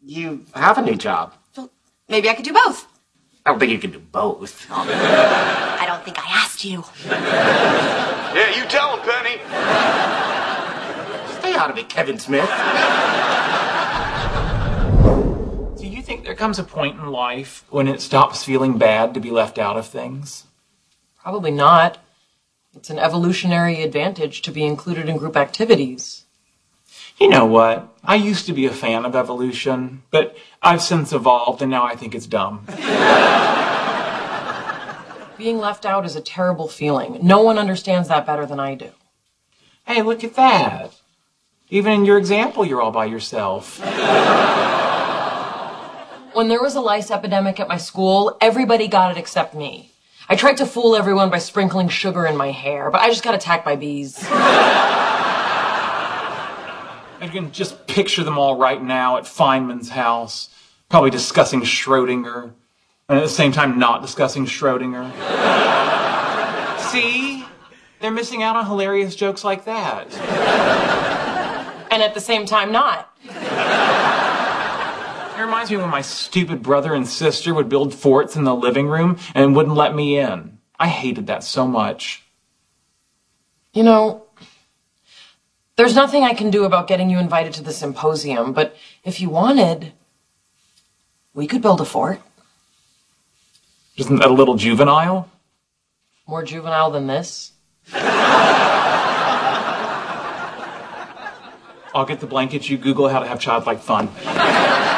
You have a new job. Well, maybe I could do both. I don't think you can do both. I don't think I asked you. Yeah, you tell him, Penny. Stay out of it, Kevin Smith. Do you think there comes a point in life when it stops feeling bad to be left out of things? Probably not. It's an evolutionary advantage to be included in group activities. You know what? I used to be a fan of evolution, but I've since evolved and now I think it's dumb. Being left out is a terrible feeling. No one understands that better than I do. Hey, look at that. Even in your example, you're all by yourself. When there was a lice epidemic at my school, everybody got it except me. I tried to fool everyone by sprinkling sugar in my hair, but I just got attacked by bees. I can just picture them all right now at Feynman's house, probably discussing Schrodinger, and at the same time not discussing Schrodinger. See? They're missing out on hilarious jokes like that. And at the same time not. It reminds me when my stupid brother and sister would build forts in the living room and wouldn't let me in. I hated that so much. You know, there's nothing I can do about getting you invited to the symposium, but if you wanted, we could build a fort. Isn't that a little juvenile? More juvenile than this? I'll get the blankets, you Google how to have childlike fun.